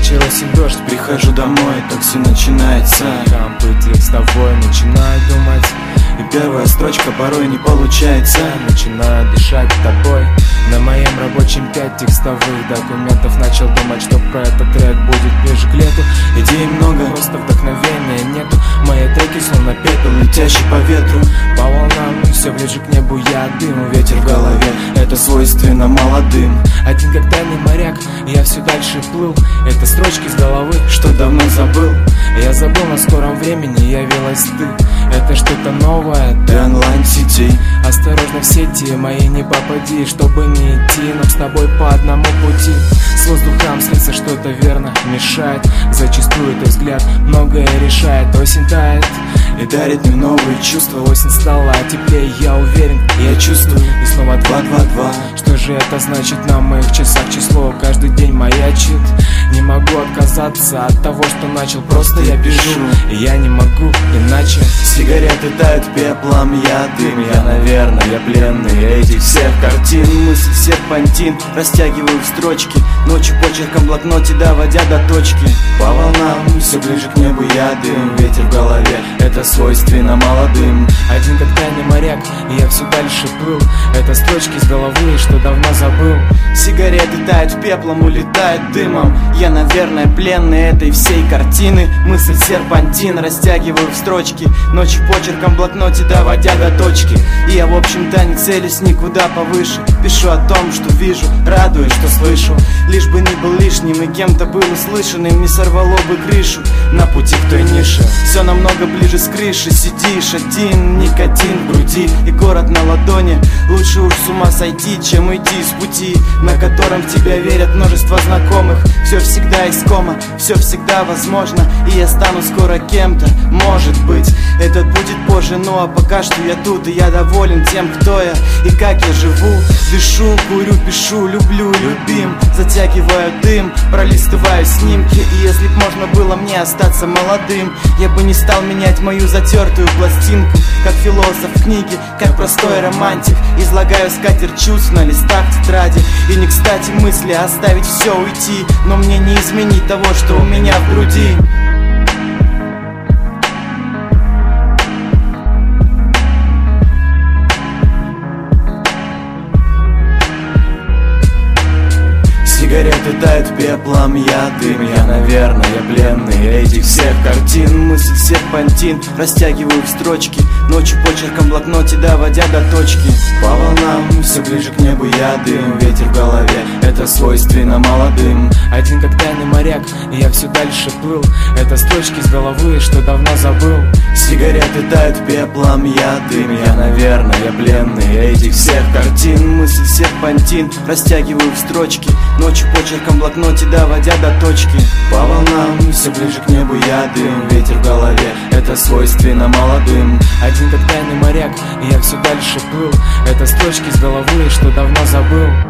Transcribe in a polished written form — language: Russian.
вчерасень дождь, прихожу домой, такси начинается. Компы текстовой, начинаю думать, и первая строчка порой не получается. Начинаю дышать тобой. На моем рабочем 5 текстовых документов. Начал думать, что про этот трек будет ближе к лету. Идей много, просто вдохновения нету. Мои треки словно пепел, летящий по ветру. По волнам, все ближе к небу я дым. Ветер в голове, это свойственно молодым. Один как тайный моряк, я все дальше плыл. Это строчки с головы, что давно забыл. Я забыл, на скором времени явилась ты. Это что-то новое, ты онлайн-сетей. Осторожно в сети мои не попади, чтобы не идти нам с тобой по одному пути. С воздухом слиться что-то верно мешает. Зачастую твой взгляд многое решает. Осень тает и дарит мне новые чувства. Осень стала теплее, я уверен, я чувствую. И снова 2-2-2. Что же это значит? На моих часах число каждый день маячит. Не могу отказаться от того, что начал. Просто я пишу, и я не могу иначе. Сигареты тают пеплом, я дым. Я, наверное, пленный этих всех картин. Мысль серпантин, растягиваю в строчки. Ночью почерком в блокноте, доводя до точки. По волнам, все ближе к небу я дым. Ветер в голове, это свойственно молодым. Один как тайный моряк, и я все дальше плыл. Это строчки с головы, что давно забыл. Сигареты тают пеплом, улетают дымом. Я, наверное, пленный этой всей картины. Мысль серпантин, растягиваю в строчки. Ночью почерком в блокноте, доводя до точки. И я, в общем-то, не целюсь никуда повыше. Пишу о том, что вижу, радуюсь, что слышу. Лишь бы не был лишним и кем-то был услышанным. Не сорвало бы крышу на пути к той нише. Все намного ближе с крыши. Сидишь один, никотин в груди и город на ладони. Лучше уж с ума сойти, чем уйти с пути, на котором в тебя верят множество знакомых. Все всегда искомо, все всегда возможно. И я стану скоро кем-то, может быть. Этот будет позже, ну а пока что я тут. И я доволен тем, кто я и как я живу. Дышу, курю, пишу, люблю, любим. Затягиваю дым, пролистываю снимки. И если б можно было мне остаться молодым, я бы не стал менять мою затертую пластинку. Как философ в книге, как простой романтик. Излагаю скатерть чувств на листах тетради. И не кстати мысли оставить все уйти. Но мне не изменить того, что у меня в груди. Сигареты тают пеплом, я дым. Я, наверное, пленный этих всех картин. Мысль серпантин, растягиваю в строчки. Ночью почерком в блокноте, доводя до точки. По волнам, все ближе к небу я дым. Ветер в голове, это свойственно молодым. Один как тайный моряк, и я все дальше плыл. Это строчки с головы, что давно забыл. Сигареты тают пеплом, я дым. Я, наверное, пленный этих всех картин. Мысль серпантин, растягиваю в строчки. Ночью почерком в блокноте, доводя до точки. По волнам, все ближе к небу я дым. Ветер в голове, это свойственно молодым. Один как тайный моряк, и я все дальше плыл. Это строчки с головы, что давно забыл.